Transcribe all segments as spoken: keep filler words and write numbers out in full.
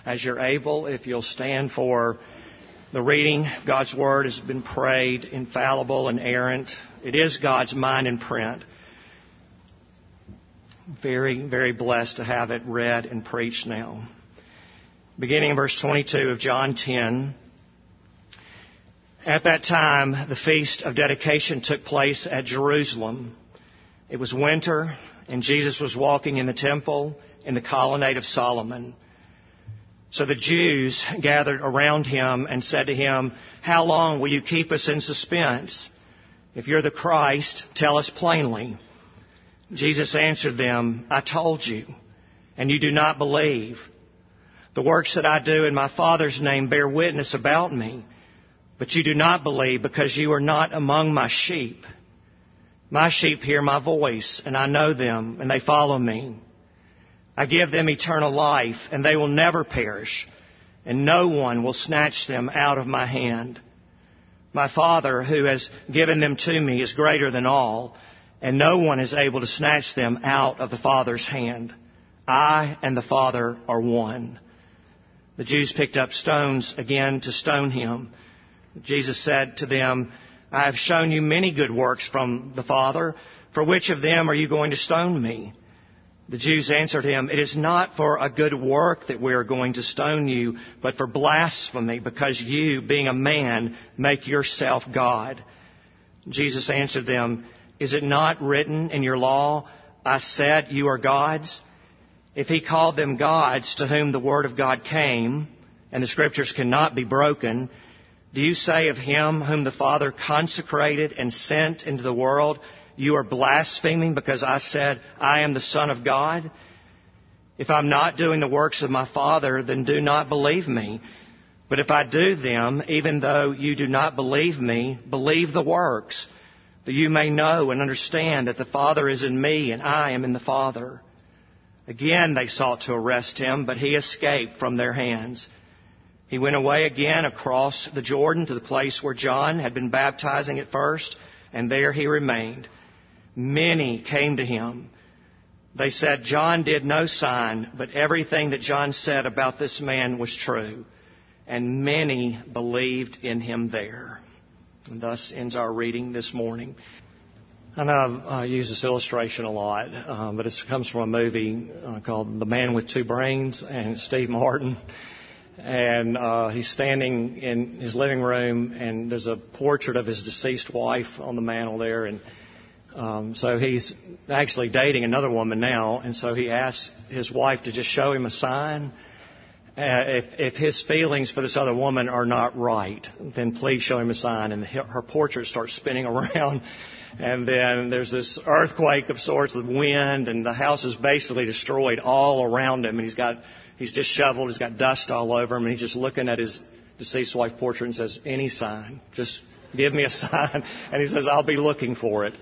as you're able, if you'll stand for the reading of God's Word has been prayed, infallible, inerrant. It is God's mind in print. Very, very blessed to have it read and preached now. Beginning in verse twenty-two of John ten. At that time, the Feast of Dedication took place at Jerusalem. It was winter, and Jesus was walking in the temple in the colonnade of Solomon. So the Jews gathered around him and said to him, "How long will you keep us in suspense? If you're the Christ, tell us plainly." Jesus answered them, "I told you, and you do not believe. The works that I do in my Father's name bear witness about me, but you do not believe because you are not among my sheep. My sheep hear my voice, and I know them, and they follow me. I give them eternal life, and they will never perish, and no one will snatch them out of my hand. My Father, who has given them to me, is greater than all, and no one is able to snatch them out of the Father's hand. I and the Father are one." The Jews picked up stones again to stone him. Jesus said to them, "I have shown you many good works from the Father. For which of them are you going to stone me?" The Jews answered him, "It is not for a good work that we are going to stone you, but for blasphemy, because you, being a man, make yourself God." Jesus answered them, "Is it not written in your law, 'I said you are gods'? If he called them gods to whom the word of God came, and the scriptures cannot be broken, do you say of him whom the Father consecrated and sent into the world, 'You are blaspheming because I said I am the Son of God'? If I'm not doing the works of my Father, then do not believe me. But if I do them, even though you do not believe me, believe the works, that you may know and understand that the Father is in me and I am in the Father." Again they sought to arrest him, but he escaped from their hands. He went away again across the Jordan to the place where John had been baptizing at first, and there he remained. Many came to him. They said, "John did no sign, but everything that John said about this man was true." And many believed in him there. And thus ends our reading this morning. I know I've uh, used this illustration a lot, uh, but it comes from a movie uh, called The Man with Two Brains, and it's Steve Martin. And uh, he's standing in his living room, and there's a portrait of his deceased wife on the mantle there. And um, so he's actually dating another woman now, and so he asks his wife to just show him a sign. Uh, if, if his feelings for this other woman are not right, then please show him a sign. And the, her portrait starts spinning around. And then there's this earthquake of sorts of wind, and the house is basically destroyed all around him. And he's got, he's just shoveled, he's got dust all over him, and he's just looking at his deceased wife portrait and says, "Any sign, just give me a sign." And he says, "I'll be looking for it."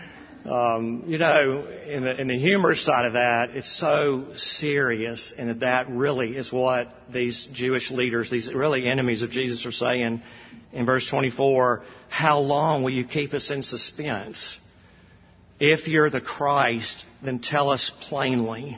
Um, you know, in the, in the humorous side of that, it's so serious, and that really is what these Jewish leaders, these really enemies of Jesus, are saying in verse twenty-four. "How long will you keep us in suspense? If you're the Christ, then tell us plainly."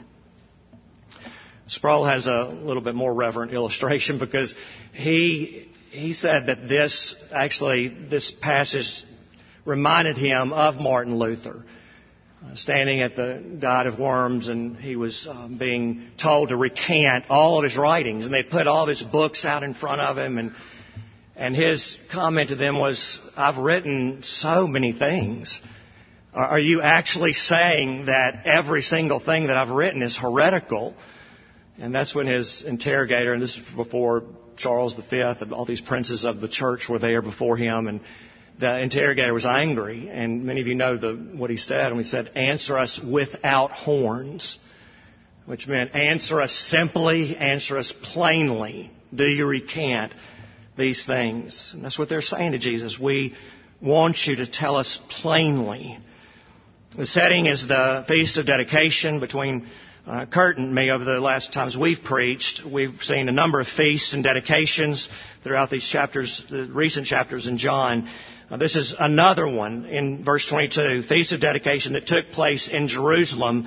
Sproul has a little bit more reverent illustration, because he he said that this actually this passage reminded him of Martin Luther, uh, standing at the Diet of Worms, and he was uh, being told to recant all of his writings, and they put all of his books out in front of him, and and his comment to them was, "I've written so many things. Are, are you actually saying that every single thing that I've written is heretical?" And that's when his interrogator, and this is before Charles the Fifth, and all these princes of the church were there before him, and the interrogator was angry, and many of you know the, what he said. And he said, "Answer us without horns," which meant answer us simply, answer us plainly. Do you recant these things? And that's what they're saying to Jesus. We want you to tell us plainly. The setting is the Feast of Dedication. Between uh, Kurt and me, over the last times we've preached, we've seen a number of feasts and dedications throughout these chapters, the recent chapters in John. Uh, this is another one in verse twenty-two, Feast of Dedication that took place in Jerusalem.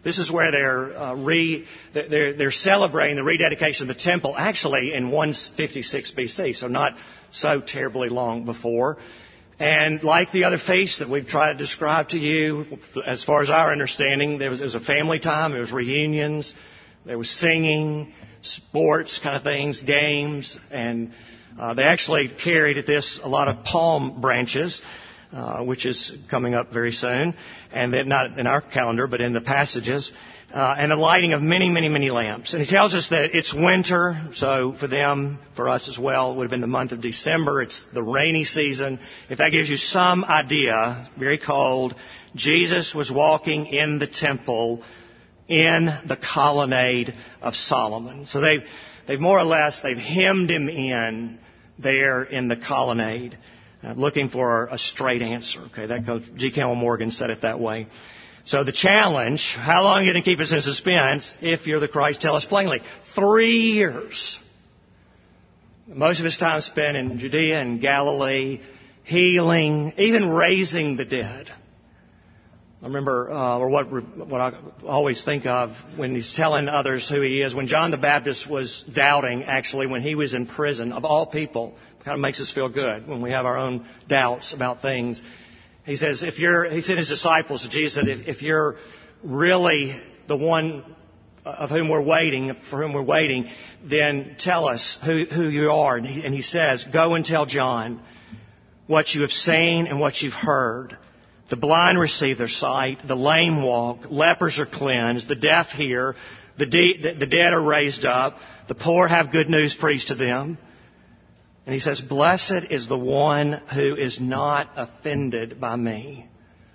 This is where they're uh, re they're they're celebrating the rededication of the temple, actually in one fifty-six B C, so not so terribly long before. And like the other feasts that we've tried to describe to you, as far as our understanding, there was, it was a family time, there was reunions, there was singing, sports kind of things, games, and uh, they actually carried at this a lot of palm branches, uh, which is coming up very soon, and then not in our calendar, but in the passages. Uh, and the lighting of many, many, many lamps. And he tells us that it's winter, so for them, for us as well, it would have been the month of December. It's the rainy season. If that gives you some idea, very cold, Jesus was walking in the temple in the colonnade of Solomon. So they've, they've more or less, they've hemmed him in there in the colonnade, uh, looking for a straight answer. Okay, that goes, G. Campbell Morgan said it that way. So the challenge, how long are you going to keep us in suspense? If you're the Christ, tell us plainly. Three years. Most of his time spent in Judea and Galilee, healing, even raising the dead. I remember, uh, or what, what I always think of when he's telling others who he is. When John the Baptist was doubting, actually, when he was in prison, of all people, it kind of makes us feel good when we have our own doubts about things. He says, if you're, he said his disciples, Jesus said, if, if you're really the one of whom we're waiting, for whom we're waiting, then tell us who, who you are. And he, and he says, go and tell John what you have seen and what you've heard. The blind receive their sight, the lame walk, lepers are cleansed, the deaf hear, the, de- the dead are raised up, the poor have good news preached to them. And he says, blessed is the one who is not offended by me.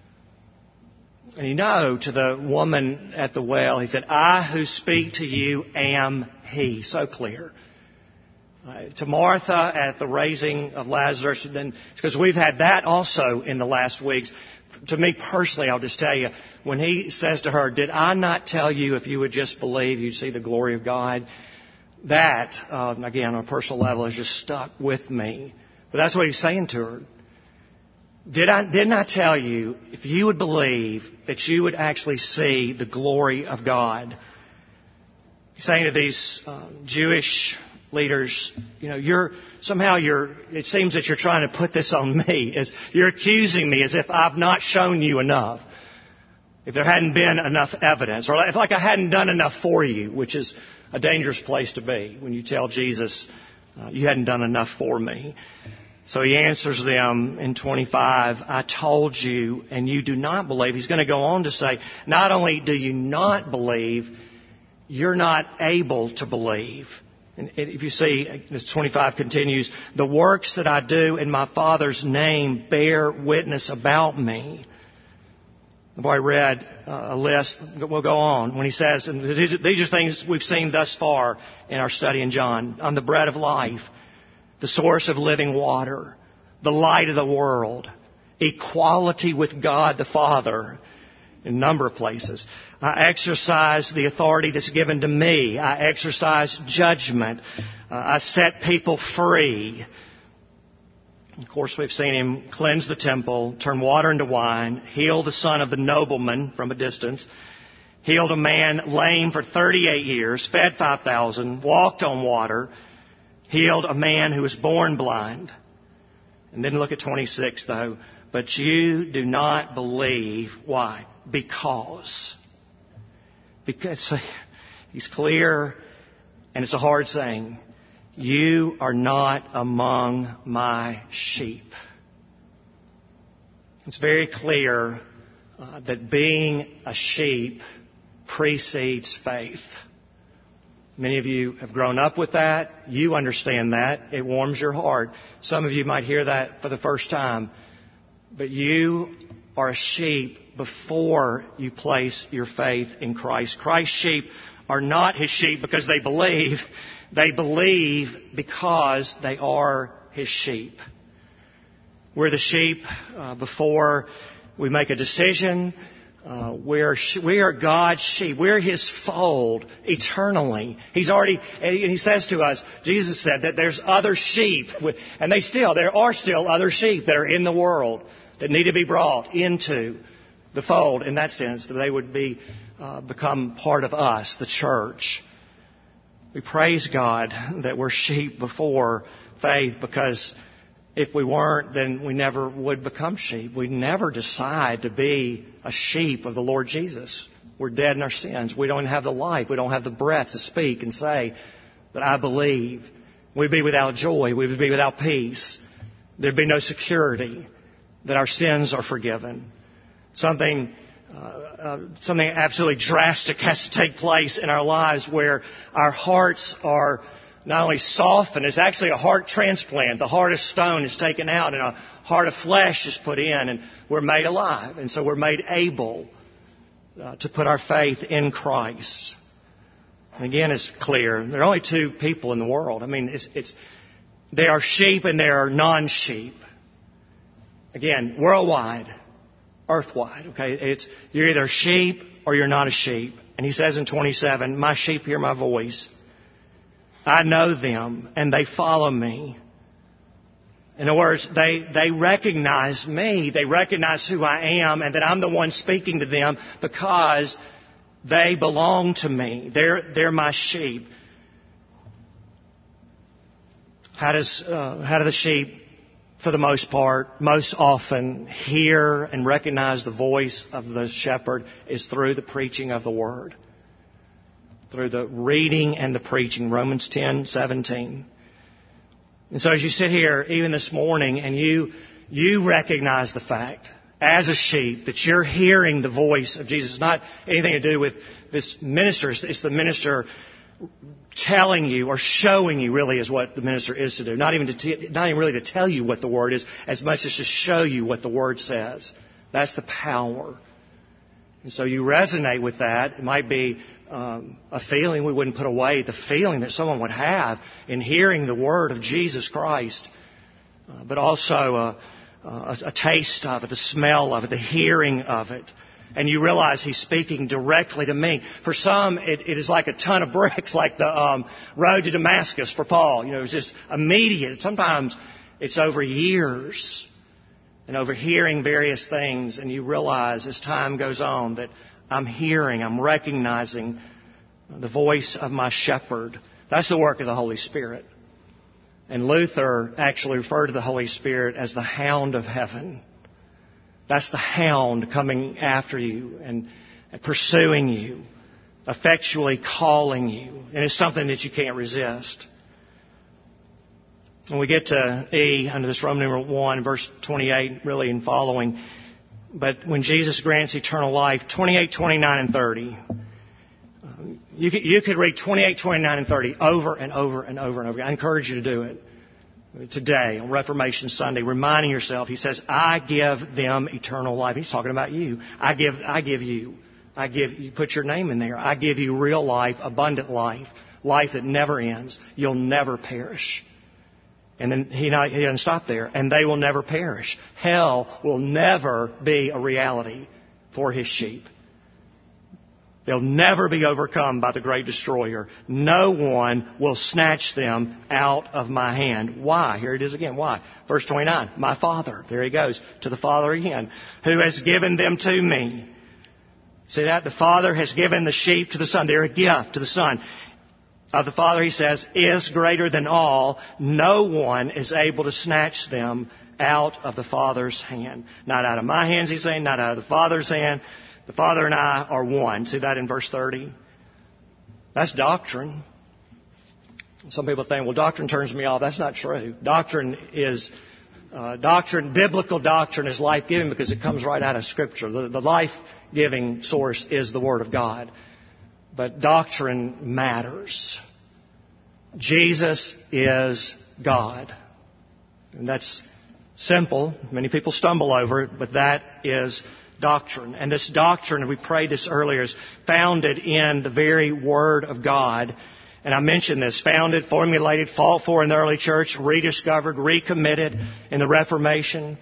And you know, to the woman at the well, he said, I who speak to you am he. So clear. Uh, to Martha at the raising of Lazarus, then, because we've had that also in the last weeks. To me personally, I'll just tell you, when he says to her, did I not tell you if you would just believe you'd see the glory of God? That, uh, again, on a personal level, has just stuck with me. But that's what he's saying to her. Did I, didn't I tell you, if you would believe, that you would actually see the glory of God? He's saying to these uh, Jewish leaders, you know, you're, somehow you're, it seems that you're trying to put this on me. As you're accusing me as if I've not shown you enough. If there hadn't been enough evidence, or if like I hadn't done enough for you, which is a dangerous place to be when you tell Jesus, uh, you hadn't done enough for me. So he answers them in twenty-five, I told you and you do not believe. He's going to go on to say, not only do you not believe, you're not able to believe. And if you see, twenty-five continues, the works that I do in my Father's name bear witness about me. The boy read uh, a list. We'll go on when he says, and these, these are things we've seen thus far in our study in John. I'm the bread of life, the source of living water, the light of the world, equality with God the Father in a number of places. I exercise the authority that's given to me. I exercise judgment. Uh, I set people free. Of course, we've seen him cleanse the temple, turn water into wine, heal the son of the nobleman from a distance, healed a man lame for thirty-eight years, fed five thousand, walked on water, healed a man who was born blind. And then look at twenty-six, though. But you do not believe. Why? Because. Because he's clear, and it's a hard saying. You are not among my sheep. It's very clear uh, that being a sheep precedes faith. Many of you have grown up with that. You understand that. It warms your heart. Some of you might hear that for the first time. But you are a sheep before you place your faith in Christ. Christ's sheep are not his sheep because they believe. They believe because they are his sheep. We're the sheep uh, before we make a decision. Uh, we're, we are God's sheep. We're his fold eternally. He's already, and he says to us, Jesus said that there's other sheep, and they still, there are still other sheep that are in the world that need to be brought into the fold in that sense, that they would be uh, become part of us, the church. We praise God that we're sheep before faith, because if we weren't, then we never would become sheep. We'd never decide to be a sheep of the Lord Jesus. We're dead in our sins. We don't have the life. We don't have the breath to speak and say that I believe. We'd be without joy. We would be without peace. There'd be no security that our sins are forgiven. Something, uh, uh, something absolutely drastic has to take place in our lives where our hearts are not only softened, it's actually a heart transplant. The heart of stone is taken out and a heart of flesh is put in, and we're made alive. And so we're made able uh, to put our faith in Christ. And again, it's clear. There are only two people in the world. I mean, it's, it's there are sheep and there are non-sheep. Again, worldwide, earthwide. Okay, it's you're either a sheep or you're not a sheep. And he says in twenty-seven, "My sheep hear my voice. I know them, and they follow me." In other words, they, they recognize me. They recognize who I am and that I'm the one speaking to them because they belong to me. They're, they're my sheep. How does, uh, how do the sheep, for the most part, most often hear and recognize the voice of the shepherd is through the preaching of the Word. Through the reading and the preaching, Romans ten seventeen. And so as you sit here, even this morning, and you you recognize the fact, as a sheep, that you're hearing the voice of Jesus. It's not anything to do with this minister. It's the minister telling you or showing you, really, is what the minister is to do. Not even to t- not even really to tell you what the Word is, as much as to show you what the Word says. That's the power. And so you resonate with that. It might be um, a feeling we wouldn't put away, the feeling that someone would have in hearing the Word of Jesus Christ, uh, but also a, a, a taste of it, the smell of it, the hearing of it. And you realize He's speaking directly to me. For some, it, it is like a ton of bricks, like the um, road to Damascus for Paul. You know, it's just immediate. Sometimes it's over years. And overhearing various things, and you realize as time goes on that I'm hearing, I'm recognizing the voice of my shepherd. That's the work of the Holy Spirit. And Luther actually referred to the Holy Spirit as the hound of heaven. That's the hound coming after you and pursuing you, effectually calling you. And it's something that you can't resist. When we get to E, under this Roman numeral one, verse twenty-eight, really and following, but when Jesus grants eternal life, twenty-eight, twenty-nine, and thirty, you could, you could read twenty-eight, twenty-nine, and thirty over and over and over and over. I encourage you to do it today on Reformation Sunday, reminding yourself, he says, I give them eternal life. He's talking about you. I give, I give you. I give, you put your name in there. I give you real life, abundant life, life that never ends. You'll never perish. And then he, not, he doesn't stop there. And they will never perish. Hell will never be a reality for His sheep. They'll never be overcome by the great destroyer. No one will snatch them out of my hand. Why? Here it is again. Why? Verse twenty-nine. My Father. There he goes. To the Father again. Who has given them to me. See that? The Father has given the sheep to the Son. They're a gift to the Son. Of the Father, he says, is greater than all. No one is able to snatch them out of the Father's hand. Not out of my hands, he's saying, not out of the Father's hand. The Father and I are one. See that in verse thirty? That's doctrine. Some people think, well, doctrine turns me off. That's not true. Doctrine is, uh, doctrine, biblical doctrine is life-giving because it comes right out of Scripture. The, the life-giving source is the Word of God. But doctrine matters. Jesus is God. And that's simple. Many people stumble over it, but that is doctrine. And this doctrine, and we prayed this earlier, is founded in the very Word of God. And I mentioned this, founded, formulated, fought for in the early church, rediscovered, recommitted in the Reformation.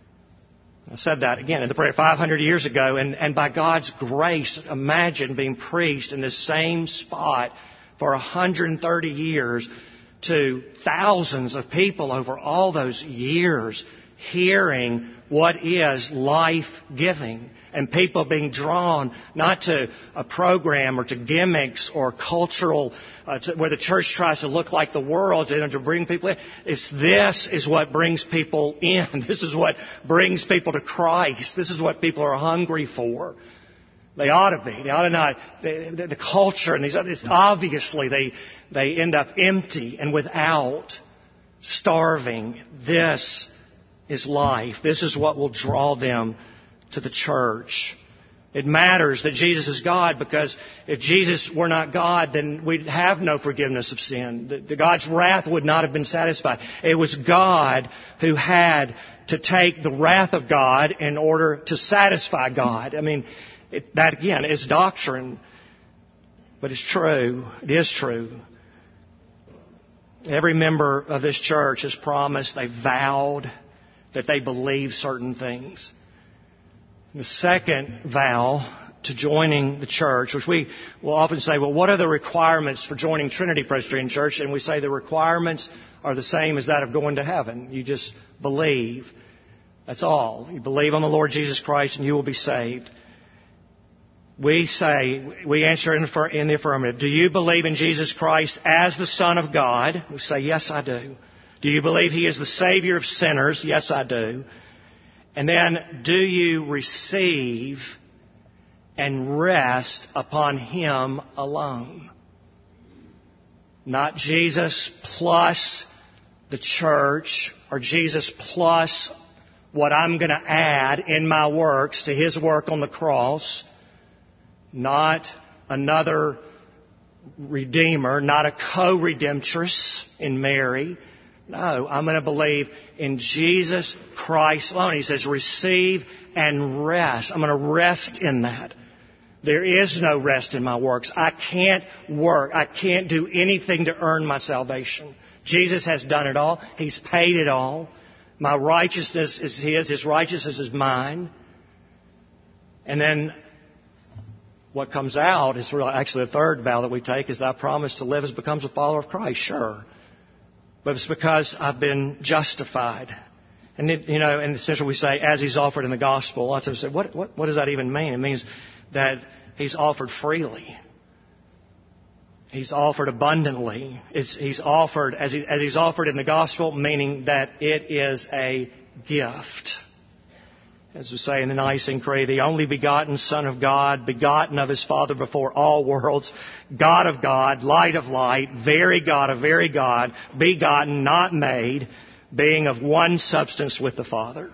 I said that again in the prayer five hundred years ago, and, and by God's grace, imagine being preached in this same spot for one hundred thirty years to thousands of people over all those years hearing what is life-giving, and people being drawn not to a program or to gimmicks or cultural, uh, to, where the church tries to look like the world and to bring people in. It's this is what brings people in. This is what brings people to Christ. This is what people are hungry for. They ought to be. They ought to not. The, the, the culture and these others, obviously, they they end up empty and without, starving. This is life. This is what will draw them to the church. It matters that Jesus is God, because if Jesus were not God, then we'd have no forgiveness of sin. The, the God's wrath would not have been satisfied. It was God who had to take the wrath of God in order to satisfy God. I mean, it, that again is doctrine, but it's true. It is true. Every member of this church has promised, they vowed that they believe certain things. The second vow to joining the church, which we will often say, well, what are the requirements for joining Trinity Presbyterian Church? And we say the requirements are the same as that of going to heaven. You just believe. That's all. You believe on the Lord Jesus Christ and you will be saved. We say, we answer in the affirmative. Do you believe in Jesus Christ as the Son of God? We say, yes, I do. Do you believe He is the Savior of sinners? Yes, I do. And then, do you receive and rest upon Him alone? Not Jesus plus the church, or Jesus plus what I'm going to add in my works to His work on the cross. Not another Redeemer, not a co-redemptress in Mary. No, I'm going to believe in Jesus Christ alone. He says, receive and rest. I'm going to rest in that. There is no rest in my works. I can't work. I can't do anything to earn my salvation. Jesus has done it all. He's paid it all. My righteousness is His. His righteousness is mine. And then what comes out is really actually the third vow that we take is that I promise to live as becomes a follower of Christ. Sure. But it's because I've been justified. And, it, you know, and essentially we say, as He's offered in the gospel. Lots of us say, what, what, what does that even mean? It means that He's offered freely. He's offered abundantly. It's, he's offered, as, he, as He's offered in the gospel, meaning that it is a gift. As we say in the Nicene Creed, the only begotten Son of God, begotten of His Father before all worlds, God of God, light of light, very God of very God, begotten, not made, being of one substance with the Father.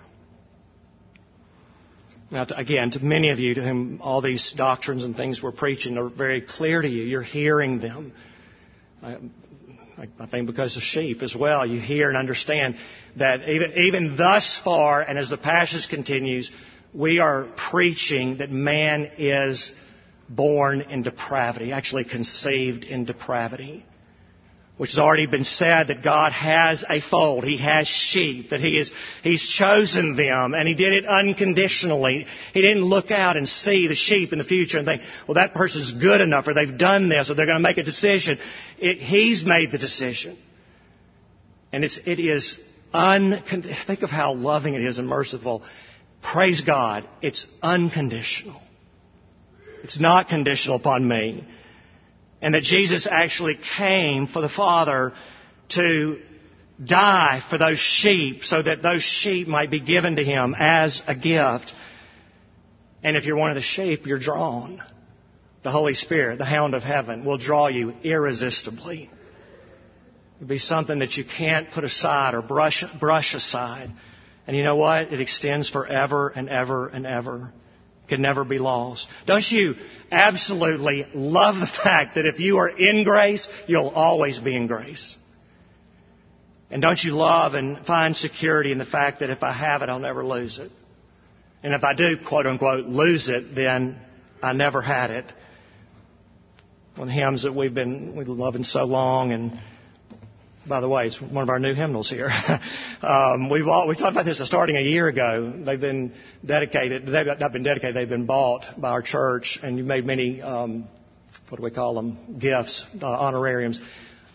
Now, to, again, to many of you to whom all these doctrines and things we're preaching are very clear to you, you're hearing them. I, I think because of sheep as well, you hear and understand that even, even thus far, and as the passage continues, we are preaching that man is born in depravity, actually conceived in depravity, which has already been said that God has a fold. He has sheep, that He is, He's chosen them, and He did it unconditionally. He didn't look out and see the sheep in the future and think, well, that person's good enough, or they've done this, or they're going to make a decision. It, he's made the decision. And it's, it is uncon- think of how loving it is and merciful. Praise God, it's unconditional. It's not conditional upon me. And that Jesus actually came for the Father to die for those sheep so that those sheep might be given to Him as a gift. And if you're one of the sheep, you're drawn. The Holy Spirit, the Hound of Heaven, will draw you irresistibly. It'll be something that you can't put aside or brush, brush aside. And you know what? It extends forever and ever and ever. Can never be lost. Don't you absolutely love the fact that if you are in grace, you'll always be in grace? And don't you love and find security in the fact that if I have it, I'll never lose it? And if I do, quote unquote, lose it, then I never had it. One of the hymns that we've been we've been loving so long, and by the way, it's one of our new hymnals here. um, we've all, we talked about this starting a year ago. They've been dedicated. They've not been dedicated. They've been bought by our church, and you made many. Um, what do we call them? Gifts, uh, honorariums.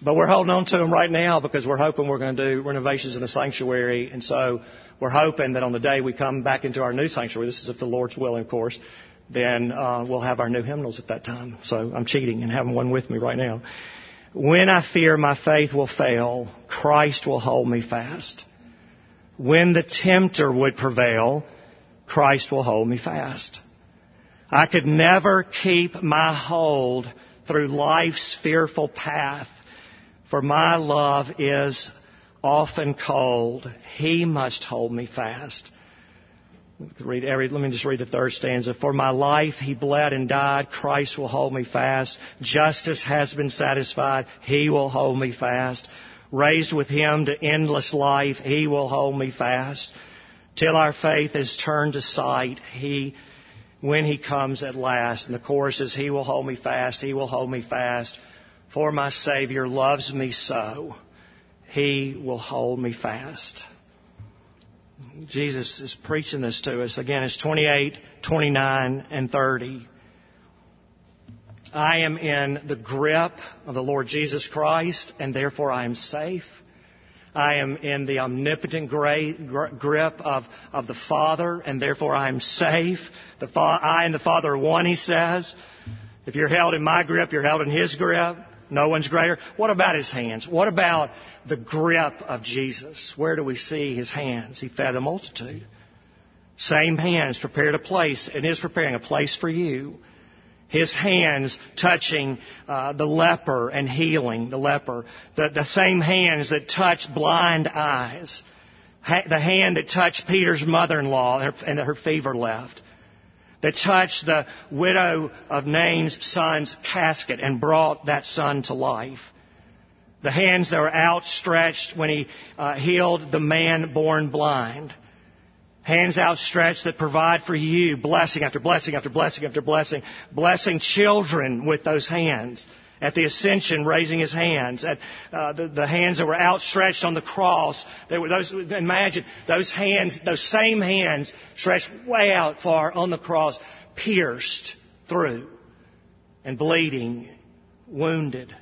But we're holding on to them right now because we're hoping we're going to do renovations in the sanctuary. And so we're hoping that on the day we come back into our new sanctuary, this is if the Lord's willing, of course, then uh, we'll have our new hymnals at that time. So I'm cheating and having one with me right now. When I fear my faith will fail, Christ will hold me fast. When the tempter would prevail, Christ will hold me fast. I could never keep my hold through life's fearful path, for my love is often cold. He must hold me fast. Read every, let me just read the third stanza. For my life he bled and died. Christ will hold me fast. Justice has been satisfied. He will hold me fast. Raised with him to endless life. He will hold me fast. Till our faith is turned to sight. He, when he comes at last. And the chorus is, he will hold me fast. He will hold me fast. For my Savior loves me so, he will hold me fast. Jesus is preaching this to us. Again, it's twenty-eight, twenty-nine, and thirty. I am in the grip of the Lord Jesus Christ, and therefore I am safe. I am in the omnipotent grip of, of the Father, and therefore I am safe. The fa- I and the Father are one, he says. If you're held in my grip, you're held in his grip. No one's greater. What about his hands? What about the grip of Jesus? Where do we see his hands? He fed the multitude. Same hands prepared a place and is preparing a place for you. His hands touching uh, the leper and healing the leper. The, the same hands that touched blind eyes. Ha- the hand that touched Peter's mother-in-law and her, and her fever left. That touched the widow of Nain's son's casket and brought that son to life. The hands that were outstretched when he uh, healed the man born blind. Hands outstretched that provide for you blessing after blessing after blessing after blessing. Blessing children with those hands. At the ascension, raising his hands. At uh, the, the hands that were outstretched on the cross. They were those. Imagine those hands, those same hands stretched way out far on the cross, pierced through and bleeding, wounded.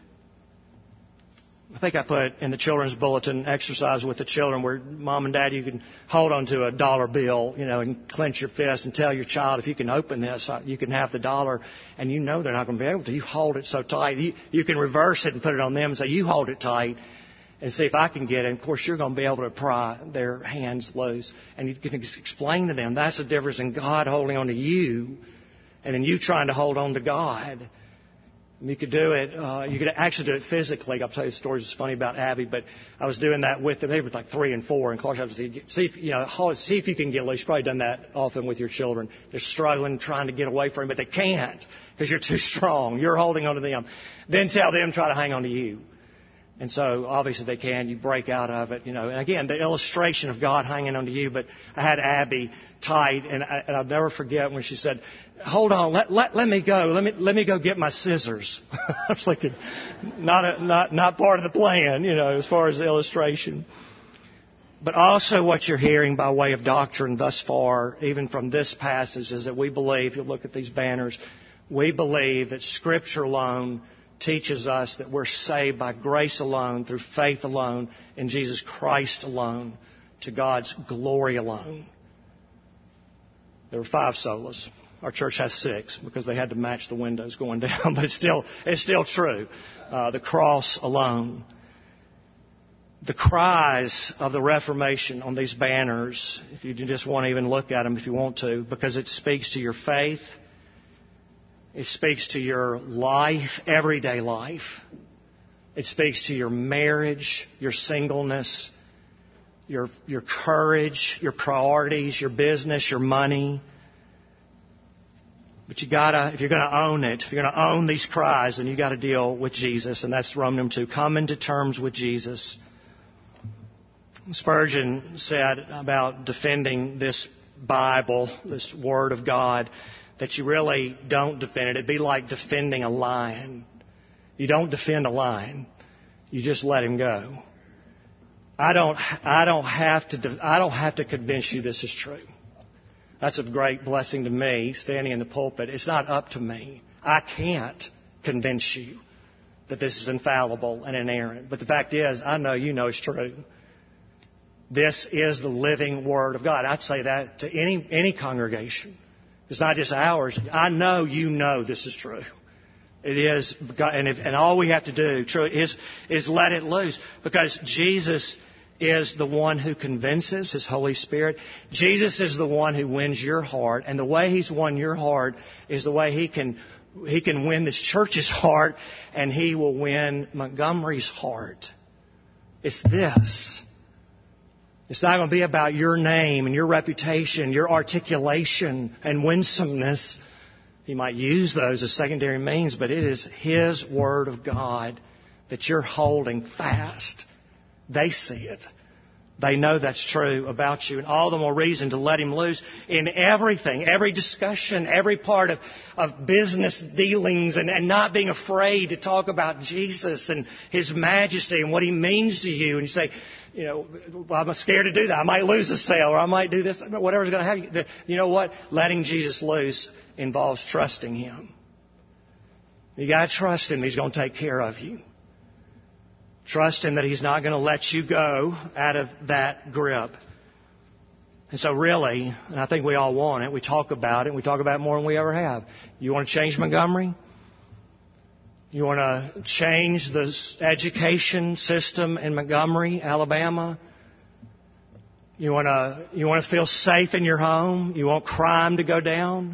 I think I put in the children's bulletin exercise with the children where mom and dad, you can hold on to a dollar bill, you know, and clench your fist and tell your child, if you can open this, you can have the dollar, and you know they're not going to be able to. You hold it so tight. You, you can reverse it and put it on them and say, you hold it tight and see if I can get it. And of course, you're going to be able to pry their hands loose. And you can explain to them that's the difference in God holding on to you and then you trying to hold on to God. You could do it, uh, you could actually do it physically. I'll tell you stories that's funny about Abby, but I was doing that with them. They were like three and four, and Clark had to see, see if, you know, see if you can get loose. You've probably done that often with your children. They're struggling, trying to get away from you, but they can't because you're too strong. You're holding on to them. Then tell them, try to hang on to you. And so, obviously, they can. You break out of it, you know. And again, the illustration of God hanging on to you. But I had Abby tight, and, I, and I'll never forget when she said, hold on, let, let, let me go. Let me, let me go get my scissors. I was thinking, not, a, not, not part of the plan, you know, as far as the illustration. But also what you're hearing by way of doctrine thus far, even from this passage, is that we believe, you look at these banners, we believe that Scripture alone teaches us that we're saved by grace alone, through faith alone, in Jesus Christ alone, to God's glory alone. There were five solas. Our church has six because they had to match the windows going down, but it's still it's still true. Uh, the cross alone. The cries of the Reformation on these banners, if you just want to even look at them if you want to, because it speaks to your faith. It speaks to your life, everyday life. It speaks to your marriage, your singleness, your your courage, your priorities, your business, your money. But you gotta, if you're going to own it, if you're going to own these cries, then you got to deal with Jesus, and that's Roman two. Come into terms with Jesus. Spurgeon said about defending this Bible, this Word of God, that you really don't defend it. It'd be like defending a lion. You don't defend a lion. You just let him go. I don't, I don't have to, I don't have to convince you this is true. That's a great blessing to me, standing in the pulpit. It's not up to me. I can't convince you that this is infallible and inerrant. But the fact is, I know you know it's true. This is the living Word of God. I'd say that to any any congregation. It's not just ours. I know you know this is true. It is, and, if, and all we have to do true, is is let it loose, because Jesus is the one who convinces, His Holy Spirit. Jesus is the one who wins your heart, and the way He's won your heart is the way He can He can win this church's heart, and He will win Montgomery's heart. It's this. It's not going to be about your name and your reputation, your articulation and winsomeness. He might use those as secondary means, but it is His Word of God that you're holding fast. They see it. They know that's true about you, and all the more reason to let Him loose in everything, every discussion, every part of, of business dealings, and, and not being afraid to talk about Jesus and His majesty and what He means to you. And you say, you know, well, I'm scared to do that. I might lose a sale, or I might do this. Whatever's going to happen. You know what? Letting Jesus loose involves trusting Him. You got to trust Him. He's going to take care of you. Trust Him that He's not going to let you go out of that grip. And so really, and I think we all want it, we talk about it, and we talk about it more than we ever have. You want to change Montgomery? You want to change the education system in Montgomery, Alabama? You want to you want to feel safe in your home? You want crime to go down?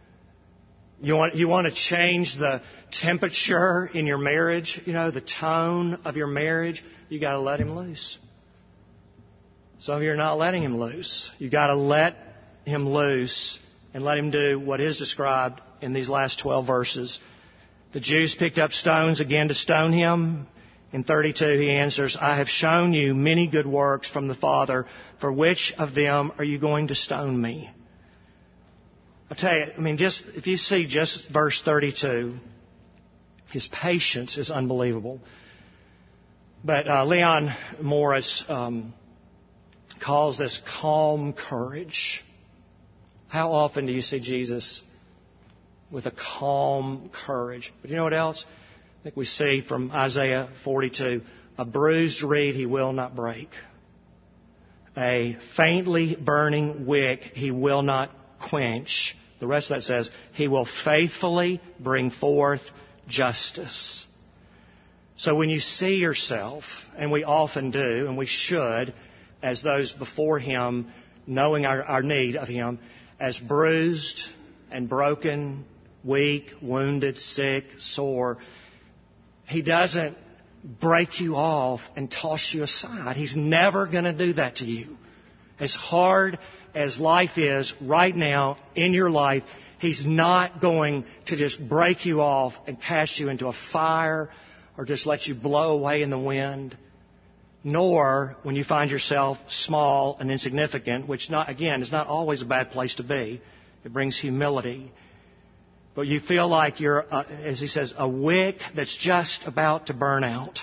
You want you want to change the temperature in your marriage, you know, the tone of your marriage? You got to let Him loose. Some of you are not letting Him loose. You got to let Him loose and let Him do what is described in these last twelve verses. The Jews picked up stones again to stone Him. In thirty-two, He answers, I have shown you many good works from the Father. For which of them are you going to stone me? I'll tell you, I mean, just if you see just verse thirty-two, His patience is unbelievable. But uh, Leon Morris um, calls this calm courage. How often do you see Jesus with a calm courage? But you know what else? I think we see from Isaiah forty-two, a bruised reed He will not break. A faintly burning wick He will not quench. The rest of that says, He will faithfully bring forth justice. So when you see yourself, and we often do, and we should, as those before Him, knowing our, our need of Him, as bruised and broken, weak, wounded, sick, sore, He doesn't break you off and toss you aside. He's never going to do that to you. As hard as life is right now in your life, He's not going to just break you off and cast you into a fire or just let you blow away in the wind. Nor when you find yourself small and insignificant, which, not again, is not always a bad place to be. It brings humility. But you feel like you're, uh, as He says, a wick that's just about to burn out.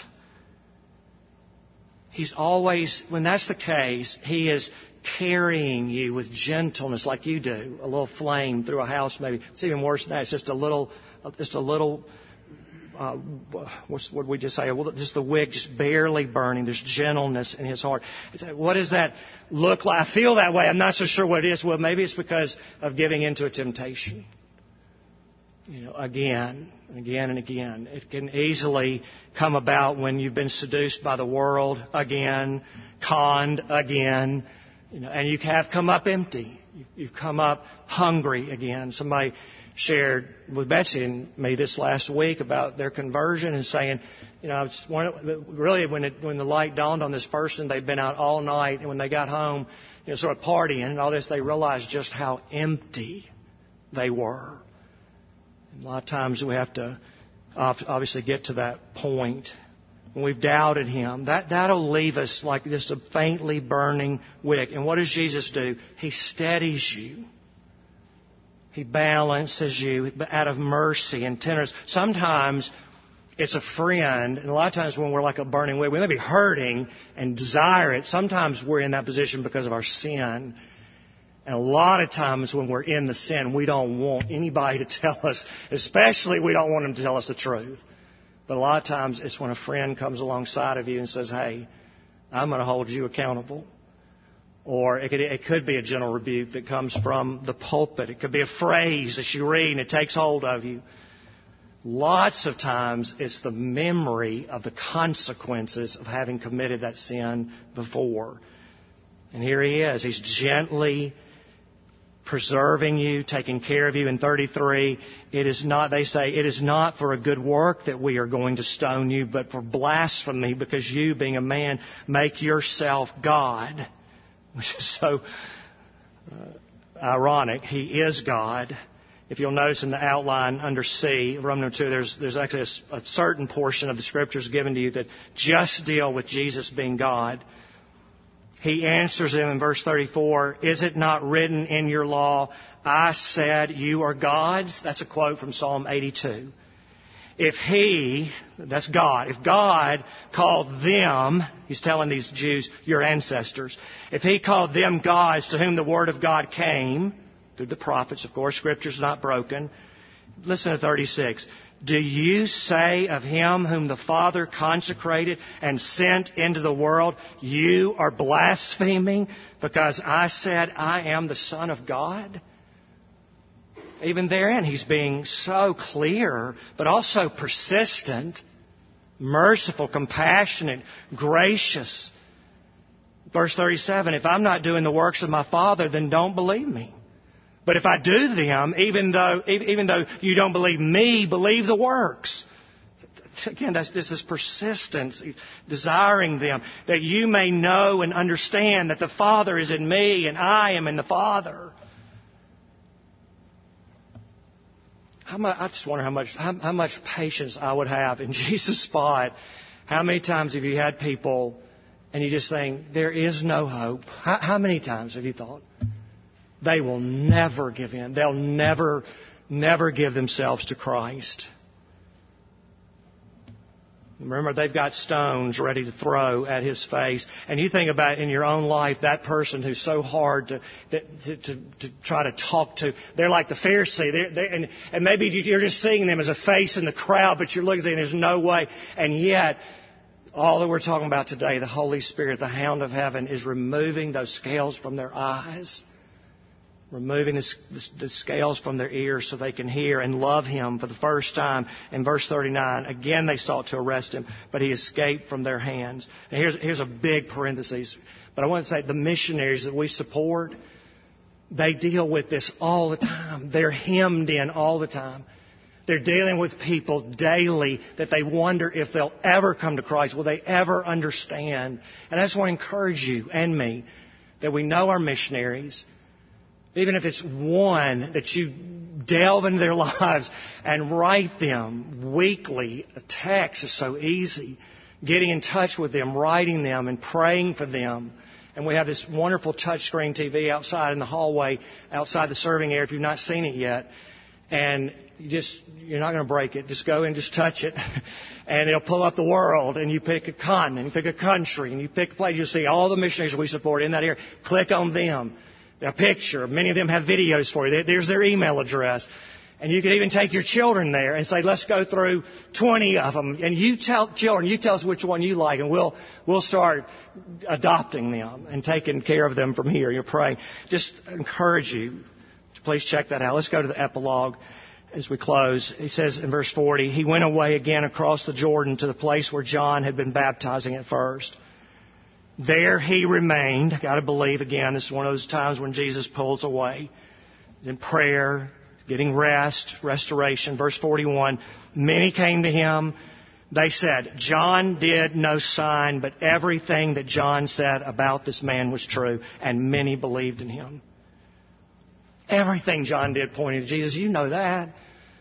He's always, when that's the case, He is carrying you with gentleness like you do. A little flame through a house maybe. It's even worse than that. It's just a little, just a little, uh, what's, what did we just say? Well, just the wick just barely burning. There's gentleness in His heart. What does that look like? I feel that way. I'm not so sure what it is. Well, maybe it's because of giving into a temptation. You know, again and again and again. It can easily come about when you've been seduced by the world again, conned again, you know, and you have come up empty. You've come up hungry again. Somebody shared with Betsy and me this last week about their conversion and saying, you know, it's one, really when it, when the light dawned on this person, they'd been out all night, and when they got home, you know, sort of partying and all this, they realized just how empty they were. A lot of times we have to obviously get to that point when we've doubted Him. That, that'll leave us like just a faintly burning wick. And what does Jesus do? He steadies you. He balances you out of mercy and tenderness. Sometimes it's a friend, and a lot of times when we're like a burning wick, we may be hurting and desire it. Sometimes we're in that position because of our sin. And a lot of times when we're in the sin, we don't want anybody to tell us, especially we don't want them to tell us the truth. But a lot of times it's when a friend comes alongside of you and says, hey, I'm going to hold you accountable. Or it could, it could be a gentle rebuke that comes from the pulpit. It could be a phrase that you read and it takes hold of you. Lots of times it's the memory of the consequences of having committed that sin before. And here he is. He's gently preserving you, taking care of you. In thirty-three, it is not, they say, it is not for a good work that we are going to stone you, but for blasphemy, because you, being a man, make yourself God. Which is so uh, ironic. He is God. If you'll notice in the outline under C, Roman two, there's, there's actually a, a certain portion of the Scriptures given to you that just deal with Jesus being God. He answers them in verse thirty-four, is it not written in your law, I said you are gods? That's a quote from Psalm eighty-two. If He, that's God, if God called them, He's telling these Jews, your ancestors, if He called them gods to whom the Word of God came, through the prophets, of course, Scripture's not broken. Listen to thirty-six. Do you say of Him whom the Father consecrated and sent into the world, you are blaspheming because I said I am the Son of God? Even therein, He's being so clear, but also persistent, merciful, compassionate, gracious. Verse thirty-seven, if I'm not doing the works of my Father, then don't believe me. But if I do them, even though even though you don't believe me, believe the works. Again, that's, this is persistence, desiring them, that you may know and understand that the Father is in me and I am in the Father. How much, I just wonder how much how, how much patience I would have in Jesus' spot. How many times have you had people and you just think, there is no hope? How, how many times have you thought? They will never give in. They'll never, never give themselves to Christ. Remember, they've got stones ready to throw at His face. And you think about in your own life, that person who's so hard to to, to, to try to talk to. They're like the Pharisee. They're, they're, and, and maybe you're just seeing them as a face in the crowd, but you're looking and saying, there's no way. And yet, all that we're talking about today, the Holy Spirit, the Hound of Heaven, is removing those scales from their eyes. Removing the, the, the scales from their ears so they can hear and love Him for the first time. In verse thirty-nine, again they sought to arrest Him, but He escaped from their hands. And here's, here's a big parenthesis. But I want to say the missionaries that we support, they deal with this all the time. They're hemmed in all the time. They're dealing with people daily that they wonder if they'll ever come to Christ. Will they ever understand? And I just want to encourage you and me that we know our missionaries. Even if it's one, that you delve into their lives and write them weekly. A text is so easy. Getting in touch with them, writing them, and praying for them. And we have this wonderful touchscreen T V outside in the hallway, outside the serving area, if you've not seen it yet. And you just, you're not going to break it. Just go and just touch it. And it'll pull up the world, and you pick a continent, you pick a country, and you pick a place. You'll see all the missionaries we support in that area. Click on them. A picture. Many of them have videos for you. There's their email address. And you can even take your children there and say, let's go through twenty of them. And you tell children, you tell us which one you like, and we'll we'll start adopting them and taking care of them from here. You're praying. Just encourage you to please check that out. Let's go to the epilogue as we close. He says in verse forty, He went away again across the Jordan to the place where John had been baptizing at first. There He remained. Got to believe, again, this is one of those times when Jesus pulls away. In prayer, getting rest, restoration. Verse forty-one, many came to Him. They said, John did no sign, but everything that John said about this man was true, and many believed in Him. Everything John did pointed to Jesus. You know that.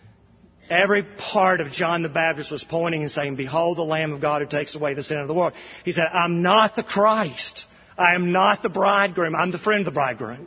Every part of John the Baptist was pointing and saying, behold the Lamb of God who takes away the sin of the world. He said, I'm not the Christ. I am not the bridegroom. I'm the friend of the bridegroom.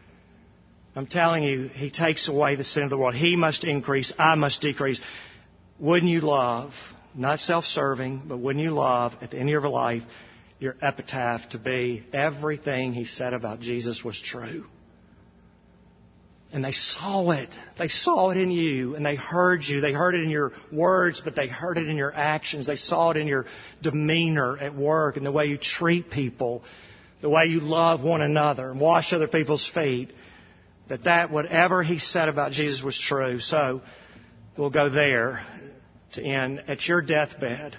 I'm telling you, He takes away the sin of the world. He must increase. I must decrease. Wouldn't you love, not self-serving, but wouldn't you love, at the end of your life, your epitaph to be everything He said about Jesus was true? And they saw it. They saw it in you, and they heard you. They heard it in your words, but they heard it in your actions. They saw it in your demeanor at work and the way you treat people, the way you love one another and wash other people's feet. That that whatever he said about Jesus was true. So we'll go there to end at your deathbed.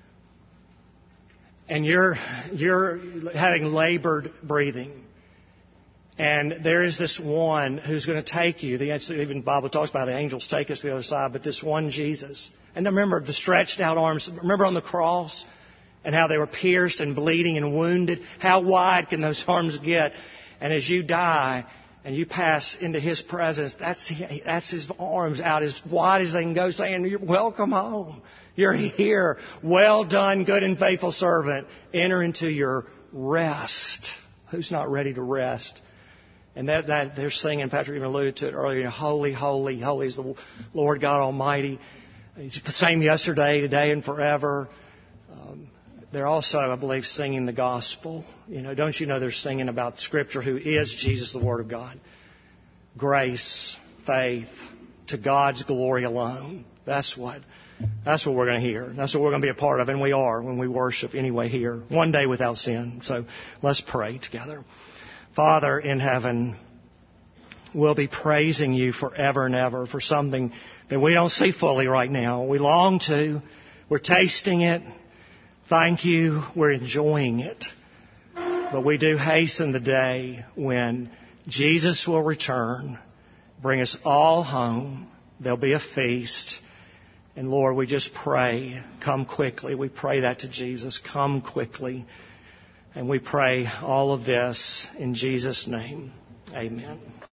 And you're you're having labored breathing. And there is this one who's going to take you. The even the Bible talks about the angels take us to the other side, but this one Jesus. And remember the stretched out arms. Remember on the cross and how they were pierced and bleeding and wounded. How wide can those arms get? And as you die and you pass into His presence, that's that's His arms out as wide as they can go, saying, "You're welcome home. You're here. Well done, good and faithful servant. Enter into your rest." Who's not ready to rest? And that, that they're singing, Patrick even alluded to it earlier, holy, holy, holy is the Lord God Almighty. He's the same yesterday, today, and forever. Um, they're also, I believe, singing the gospel. You know, don't you know they're singing about Scripture, who is Jesus, the Word of God. Grace, faith, to God's glory alone. That's what, that's what we're going to hear. That's what we're going to be a part of, and we are when we worship anyway here. One day without sin. So let's pray together. Father in heaven, we'll be praising you forever and ever for something that we don't see fully right now. We long to. We're tasting it. Thank you. We're enjoying it. But we do hasten the day when Jesus will return, bring us all home. There'll be a feast. And Lord, we just pray, come quickly. We pray that to Jesus. Come quickly. And we pray all of this in Jesus' name. Amen.